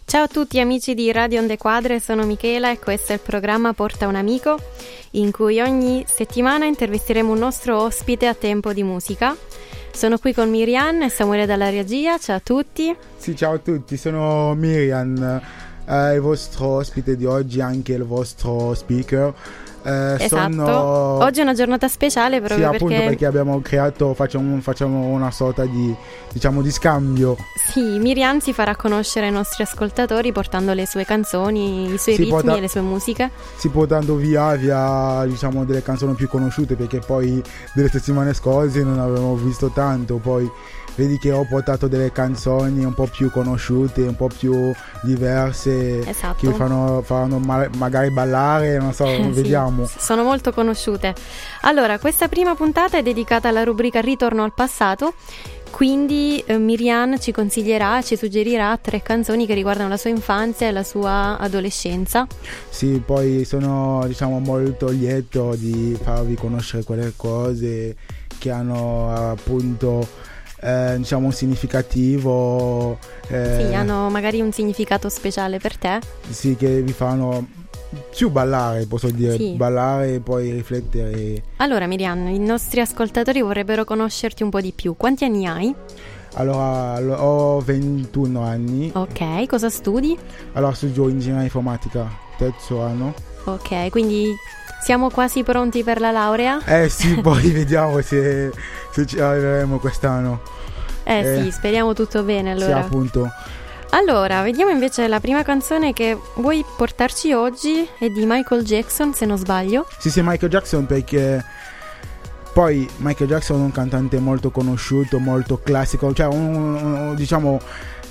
Ciao a tutti amici di Radio Onde Quadre, sono Michela e questo è il programma Porta un amico, in cui ogni settimana intervisteremo un nostro ospite a tempo di musica. Sono qui con Miriam e Samuele dalla regia, ciao a tutti. Sì, ciao a tutti, sono Miriam, il vostro ospite di oggi, anche il vostro speaker. Esatto, oggi è una giornata speciale proprio sì, appunto perché abbiamo creato, facciamo una sorta di, diciamo, di scambio. Sì, Miriam si farà conoscere ai nostri ascoltatori portando le sue canzoni, i suoi ritmi e le sue musiche. Sì, portando via diciamo delle canzoni più conosciute, perché poi delle settimane scorse non avevamo visto tanto, poi vedi che ho portato delle canzoni un po' più conosciute, un po' più diverse, esatto, che faranno magari ballare, non so, vediamo. Sì, sono molto conosciute. Allora, questa prima puntata è dedicata alla rubrica Ritorno al passato, quindi Miriam ci consiglierà, ci suggerirà 3 canzoni che riguardano la sua infanzia e la sua adolescenza. Sì, poi sono, diciamo, molto lieto di farvi conoscere quelle cose che hanno appunto diciamo un significativo, sì, hanno magari un significato speciale per te. Sì, che vi fanno più ballare, posso dire, sì, ballare e poi riflettere. Allora Miriam, i nostri ascoltatori vorrebbero conoscerti un po' di più. Quanti anni hai? Allora, ho 21 anni. Ok, cosa studi? Allora, studio ingegneria informatica, terzo anno. Ok, quindi siamo quasi pronti per la laurea? Sì, poi vediamo se ci arriveremo quest'anno. Sì, speriamo tutto bene allora. Sì, appunto. Allora, vediamo invece la prima canzone che vuoi portarci oggi, è di Michael Jackson, se non sbaglio. Sì, Michael Jackson, perché poi Michael Jackson è un cantante molto conosciuto, molto classico, cioè diciamo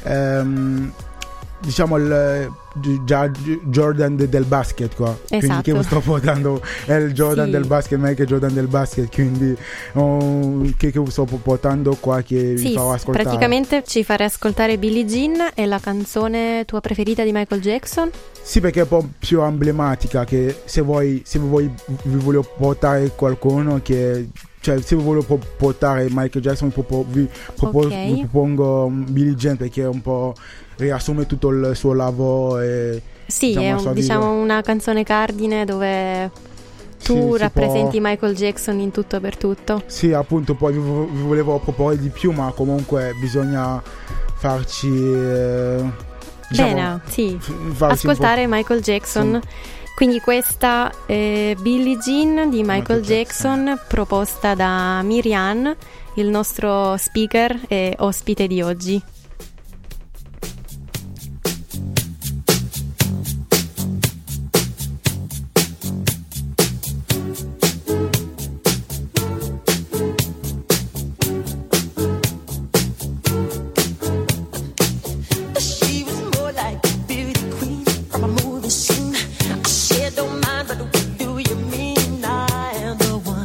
il Jordan del basket qua. Esatto. Quindi che sto portando è il Jordan, sì, del basket, Michael Jordan del basket, quindi che sto portando qua, che vi farò ascoltare. Praticamente ci farei ascoltare Billie Jean, è la canzone tua preferita di Michael Jackson? Sì, perché è un po' più emblematica, che se vi voglio portare qualcuno che, cioè se vi voglio portare Michael Jackson vi propongo Billie Jean, perché è un po' riassume tutto il suo lavoro e, sì, diciamo, è una canzone cardine dove tu rappresenti Michael Jackson in tutto per tutto. Sì, appunto, poi vi volevo proporre di più, ma comunque bisogna farci bene, sì, ascoltare Michael Jackson. Sì. Quindi questa è Billie Jean di Michael Jackson, proposta da Miriam, il nostro speaker e ospite di oggi.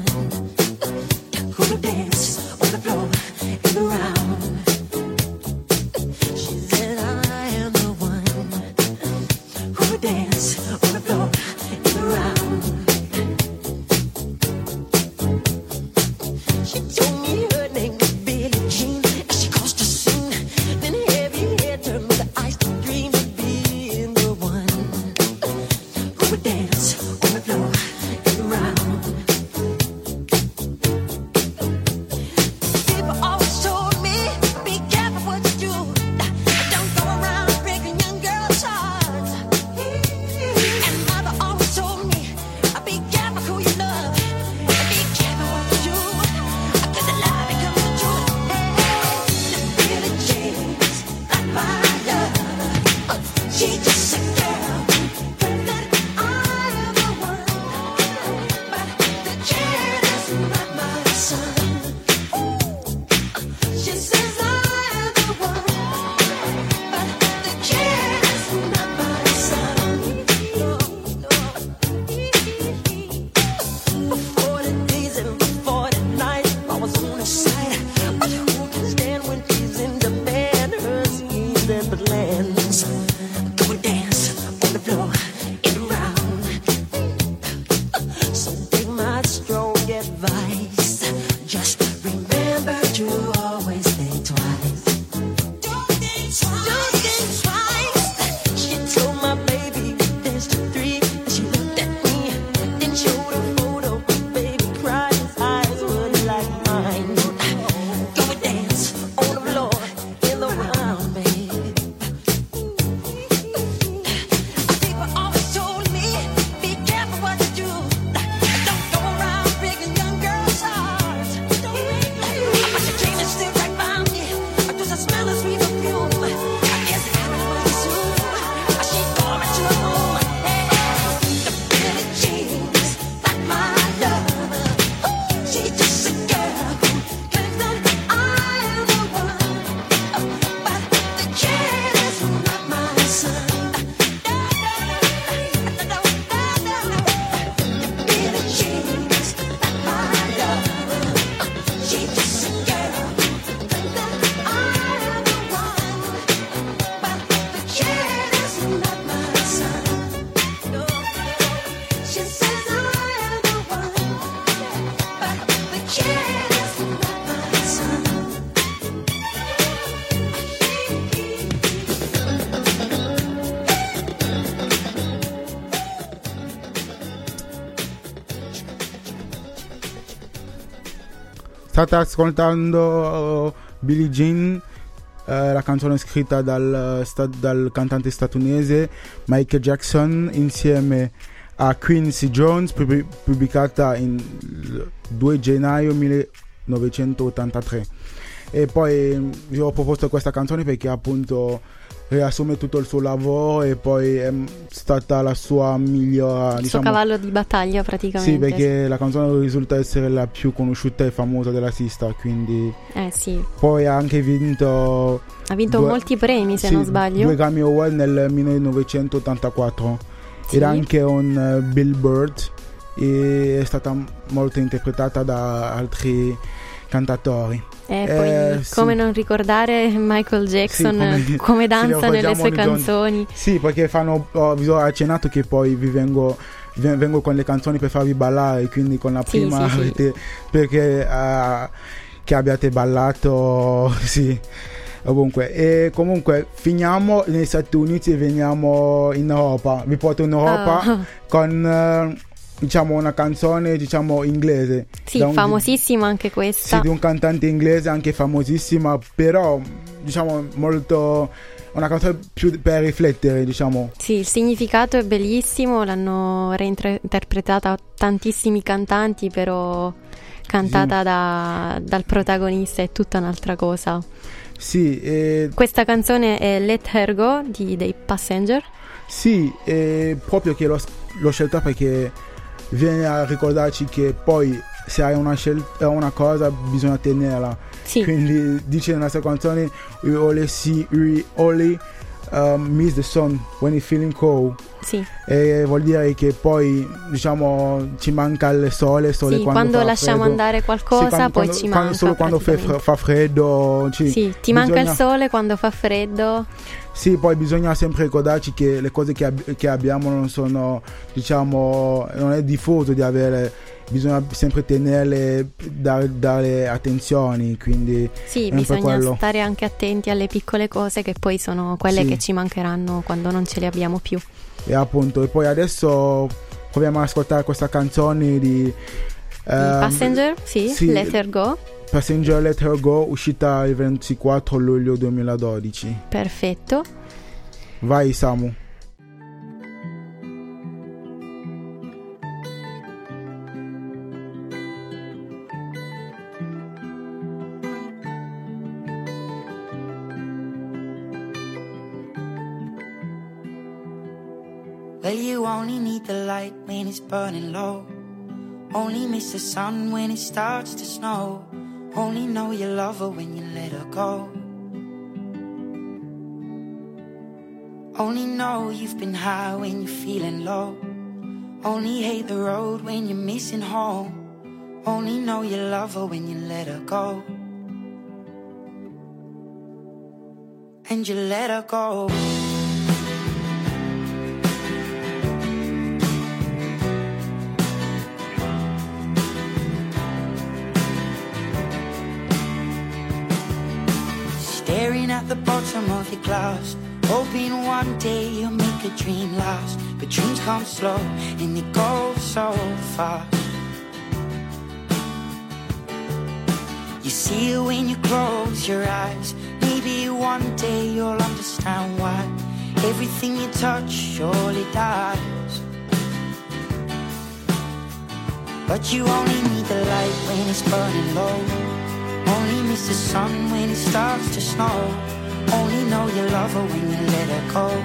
Dance on the floor and around. State ascoltando Billie Jean, la canzone scritta dal cantante statunese Michael Jackson insieme a Quincy Jones, pubblicata il 2 gennaio 1983. E poi vi ho proposto questa canzone perché appunto riassume tutto il suo lavoro e poi è stata la sua migliore, il suo cavallo di battaglia praticamente. Sì, perché la canzone risulta essere la più conosciuta e famosa dell'artista, quindi sì. Poi ha anche vinto molti premi, se non sbaglio, 2 Grammy Award nel 1984. Sì. Ed anche un Billboard, e è stata molto interpretata da altri cantatori. Poi come non ricordare Michael Jackson, sì, come danza nelle sue canzoni. Sì, perché vi ho accennato che poi vi vengo con le canzoni per farvi ballare, quindi con la prima avete, perché che abbiate ballato, sì, ovunque. E comunque finiamo negli Stati Uniti e veniamo in Europa. Vi porto in Europa con diciamo una canzone inglese, sì, famosissima anche questa, sì, di un cantante inglese anche famosissima, però molto una canzone più per riflettere, Sì, il significato è bellissimo, l'hanno reinterpretata tantissimi cantanti, però cantata dal protagonista è tutta un'altra cosa. Sì, questa canzone è Let Her Go dei Passenger. Sì, proprio che l'ho scelta perché viene a ricordarci che poi se hai una scelta, una cosa, bisogna tenerla. Sì. Quindi dice nella sua canzone we only miss the sun when it's feeling cold. Sì. E vuol dire che poi ci manca il sole sì, quando lasciamo freddo. Andare qualcosa, sì, poi ci manca solo quando fa freddo. Sì, ti manca il sole quando fa freddo. Sì, poi bisogna sempre ricordarci che le cose che abbiamo non sono, non è diffuso di avere, bisogna sempre tenerle, dare attenzioni, quindi sì, bisogna stare anche attenti alle piccole cose che poi sono quelle che ci mancheranno quando non ce le abbiamo più. E appunto, e poi adesso proviamo ad ascoltare questa canzone di Passenger, sì, Let Her Go. Passenger Let Her Go, uscita il 24 luglio 2012. Perfetto. Vai Samu. Well, you only need the light when it's burning low. Only miss the sun when it starts to snow. Only know you love her when you let her go. Only know you've been high when you're feeling low. Only hate the road when you're missing home. Only know you love her when you let her go. And you let her go. Staring at the bottom of your glass, hoping one day you'll make a dream last. But dreams come slow and they go so fast. You see it when you close your eyes. Maybe one day you'll understand why everything you touch surely dies. But you only need the light when it's burning low. Only miss the sun when it starts to snow. Only know you love her when you let her go.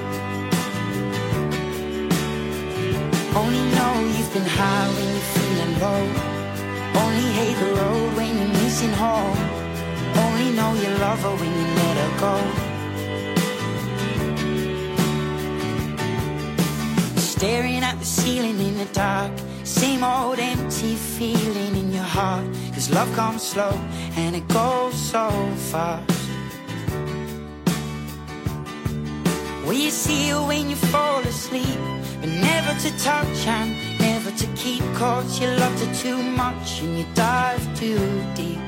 Only know you've been high when you're feeling low. Only hate the road when you're missing home. Only know you love her when you let her go. Staring at the ceiling in the dark, same old empty feeling in your heart. 'Cause love comes slow and it goes so fast. Well, you see it when you fall asleep, but never to touch and never to keep. 'Cause you loved her too much and you dive too deep.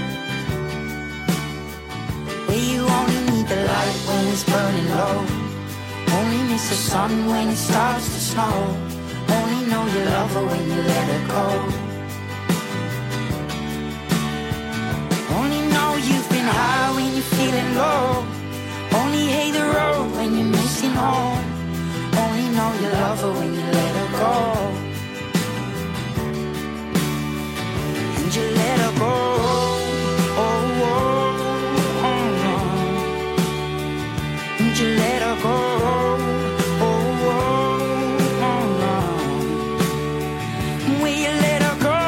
Well, you only need the light when it's burning low. Only miss the sun when it starts to snow. Only know you love her when you let her go. love her when you let her go. And you let her go. Oh, oh, oh, no. And you let her go. Oh, oh, oh, no. Will you let her go?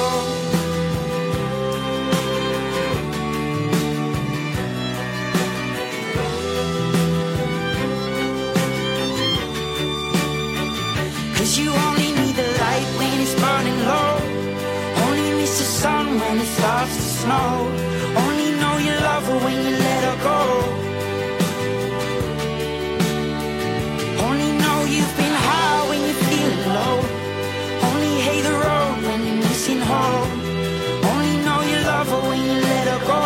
'Cause you only need the light when it's burning low. Only miss the sun when it starts to snow. Only know you love her when you let her go. Only know you've been high when you're feeling low. Only hate the road when you're missing home. Only know you love her when you let her go.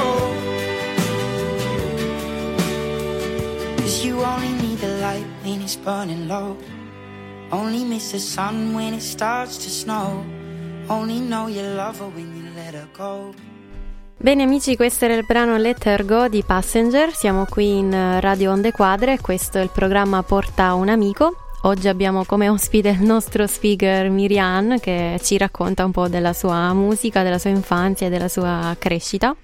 'Cause you only need the light when it's burning low. Only miss the sun when it starts to snow. Only know you love her when you let her go. Bene amici, questo era il brano Let Her Go di Passenger. Siamo qui in Radio Onde Quadre e questo è il programma Porta un amico. Oggi abbiamo come ospite il nostro speaker Miriam, che ci racconta un po' della sua musica, della sua infanzia e della sua crescita.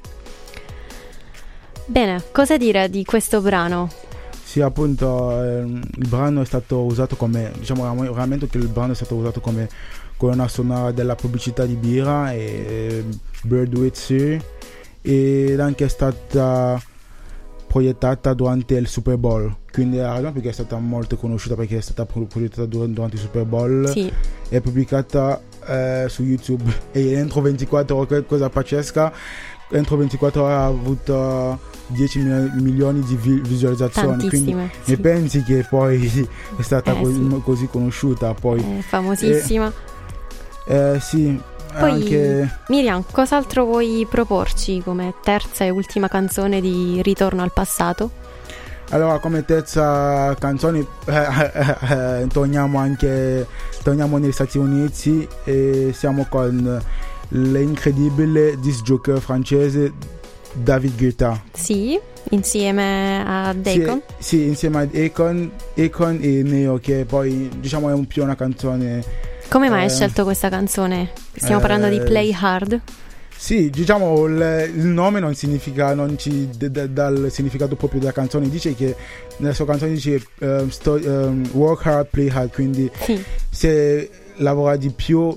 Bene, cosa dire di questo brano? Sì, appunto, il brano è stato usato come, diciamo veramente che il brano è stato usato come colonna sonora della pubblicità di birra e Bird With Sue, ed anche è stata proiettata durante il Super Bowl, quindi perché è stata molto conosciuta, perché è stata proiettata durante il Super Bowl. Sì. È pubblicata su YouTube e entro 24 ore, cosa pazzesca, entro 24 ore ha avuto 10 milioni di visualizzazioni. Quindi ne pensi che poi è stata così conosciuta, poi è famosissima. Sì. Poi anche... Miriam, cos'altro vuoi proporci come terza e ultima canzone di Ritorno al passato? Allora, come terza canzone torniamo negli Stati Uniti e siamo con l'incredibile disc jockey francese David Guetta. Sì, insieme a Akon. Sì, insieme ad Akon e Neo, che poi diciamo è più una canzone. Come mai hai scelto questa canzone? Stiamo parlando di Play Hard? Sì, diciamo il nome non significa, non ci dà il significato proprio della canzone. Dice che nella sua canzone dice work hard, play hard, quindi sì. Se lavora di più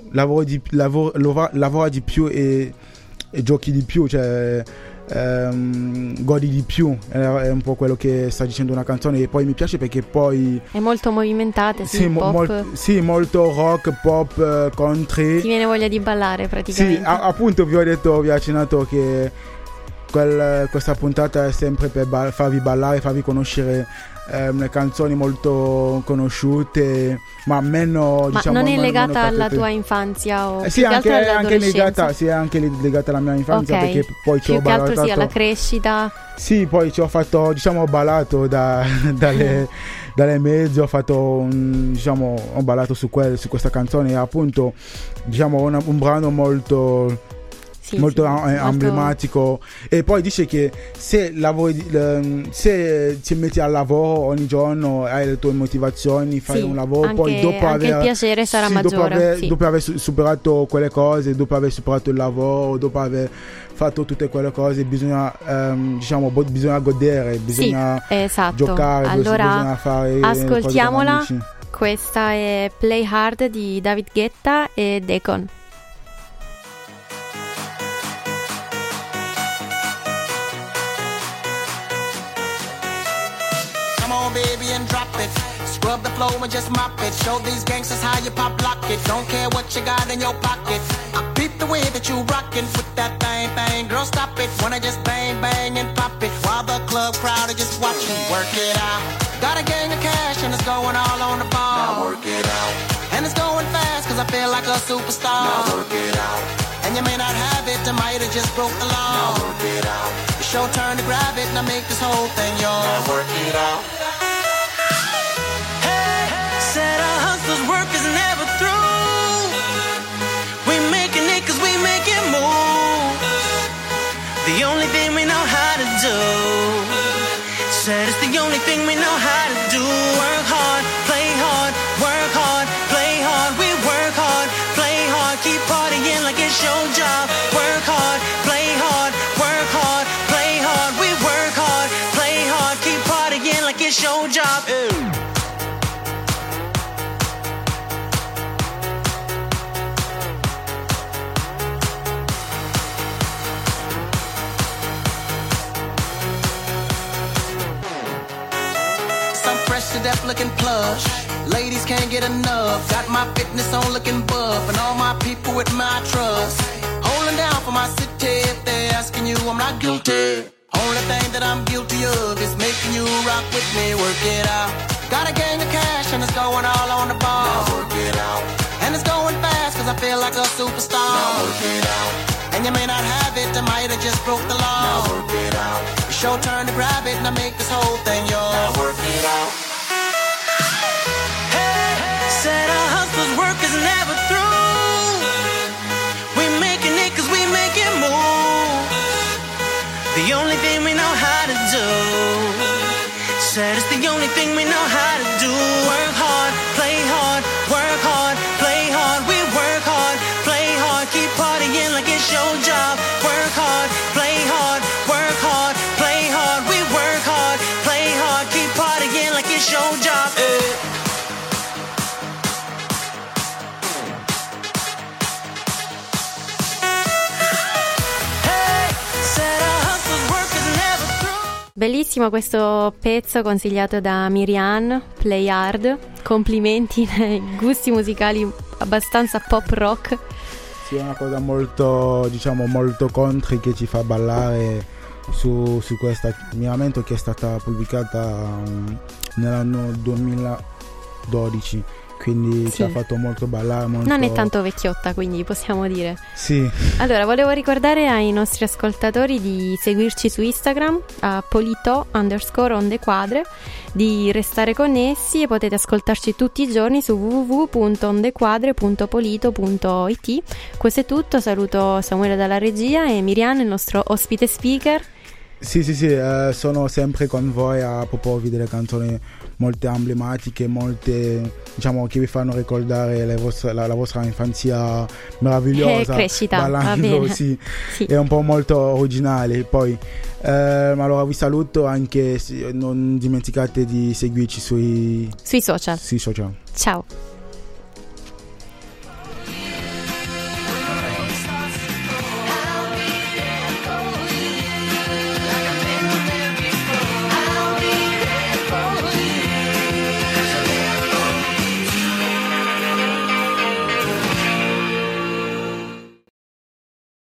e giochi di più, cioè godi di più, è un po' quello che sta dicendo una canzone. E poi mi piace perché poi è molto movimentata, sì, pop. Molto rock, pop, country. Ti viene voglia di ballare praticamente. Sì, appunto vi ho accennato che questa puntata è sempre per farvi ballare, farvi conoscere le canzoni molto conosciute, ma meno, diciamo, non è legata alla tua infanzia o sì, anche legata, sì, è anche legata alla mia infanzia, okay. Perché poi ci ho ballato, più che altro sì, alla crescita. Sì, poi ci ho fatto, diciamo, ho ballato dalle medie, ho ballato su questa canzone, appunto, diciamo un brano molto emblematico. E poi dice che se ti metti al lavoro ogni giorno, hai le tue motivazioni, fai un lavoro, anche, poi dopo anche il piacere sarà maggiore. Dopo aver superato quelle cose, dopo aver superato il lavoro, dopo aver fatto tutte quelle cose, bisogna bisogna godere, bisogna giocare, allora bisogna fare ascoltiamola. Questa è Play Hard di David Guetta e Akon. Baby, and drop it. Scrub the floor and just mop it. Show these gangsters how you pop lock it. Don't care what you got in your pocket. I beat the way that you rockin' with that bang. Girl, stop it. Wanna just bang and pop it while the club crowd are just watching. Work it out. Got a gang of cash and it's going all on the ball. Now work it out. And it's going fast cause I feel like a superstar. Now work it out. And you may not have it, I might have just broke the law. Now work it out. It's your turn to grab it and I make this whole thing yours. Now work it out. Said our hustlers' work is never through. We making it cause we making moves. The only thing we know how to do. Said it's the only thing we know how to do. Work hard, play hard, work hard. your job. Work hard, play hard, work hard, play hard. We work hard, play hard, keep partying like it's your job. Some fresh to death looking plush. Ladies can't get enough. Got my fitness on looking buff, and all my people with my trust. Holding down for my city. If they're asking you, I'm not guilty. Only thing that I'm guilty of is making you rock with me. Work it out. Got a gang of cash and it's going all on the ball. Now work it out. And it's going fast cause I feel like a superstar. Now work it out. And you may not have it, I might have just broke the law. Now work it out. It's your turn to grab it and I make this whole thing yours. Now work it out. Said our hustlers' work is never through. We making it cause we make it move. The only thing we know how to do. Said it's the only thing we know how to do. Work hard, play hard, work hard, play hard. We work hard, play hard, keep partying like it's your job. Work hard, play hard, work hard, play hard. We work hard, play hard, keep partying like it's your job. Bellissimo questo pezzo consigliato da Miriam, Play Hard. Complimenti, gusti musicali abbastanza pop rock. Sì, è una cosa molto, diciamo, molto country che ci fa ballare su questa miramento che è stata pubblicata nell'anno 2012. Quindi sì, ci ha fatto molto ballare, molto... Non è tanto vecchiotta, quindi possiamo dire. Sì. Allora, volevo ricordare ai nostri ascoltatori di seguirci su Instagram a polito_ondequadre, di restare connessi e potete ascoltarci tutti i giorni su www.ondequadre.polito.it. Questo è tutto, saluto Samuele dalla regia e Miriam, il nostro ospite speaker. Sì, sono sempre con voi a proporvi delle canzoni molte emblematiche, molte, diciamo, che vi fanno ricordare la vostra infanzia meravigliosa, crescita, ballando, sì. È un po' molto originale. Poi allora vi saluto, anche non dimenticate di seguirci sui social. Ciao.